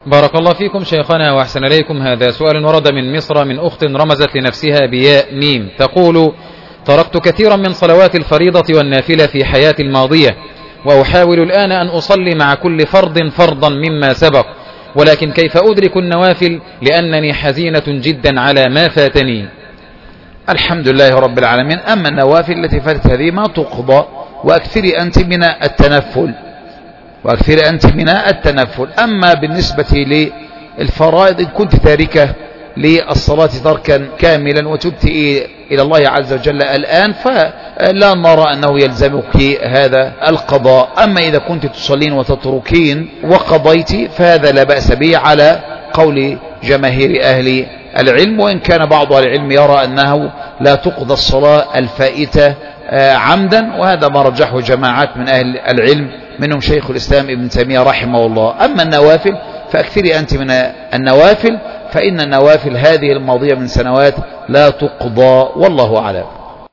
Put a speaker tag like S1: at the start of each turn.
S1: بارك الله فيكم شيخنا وأحسن إليكم. هذا سؤال ورد من مصر من أخت رمزت لنفسها بياء ميم، تقول: تركت كثيرا من صلوات الفريضة والنافلة في حياتي الماضية، وأحاول الآن أن أصلي مع كل فرض فرضا مما سبق، ولكن كيف أدرك النوافل لأنني حزينة جدا على ما فاتني؟
S2: الحمد لله رب العالمين. أما النوافل التي فاتت هذه ما تقضى، وأكثري أنت من التنفل. أما بالنسبة للفرائض إن كنت تاركة للصلاة تركا كاملا وتبت إلى الله عز وجل الآن، فلا نرى أنه يلزمك هذا القضاء. أما إذا كنت تصلين وتتركين وقضيت فهذا لا بأس به على قول جماهير أهل العلم، وإن كان بعض العلم يرى أنه لا تقضى الصلاة الفائتة عمدا، وهذا ما رجحه جماعات من أهل العلم منهم شيخ الإسلام ابن تيمية رحمه الله. أما النوافل فأكثري أنت من النوافل، فإن النوافل هذه الماضية من سنوات لا تقضى، والله أعلم.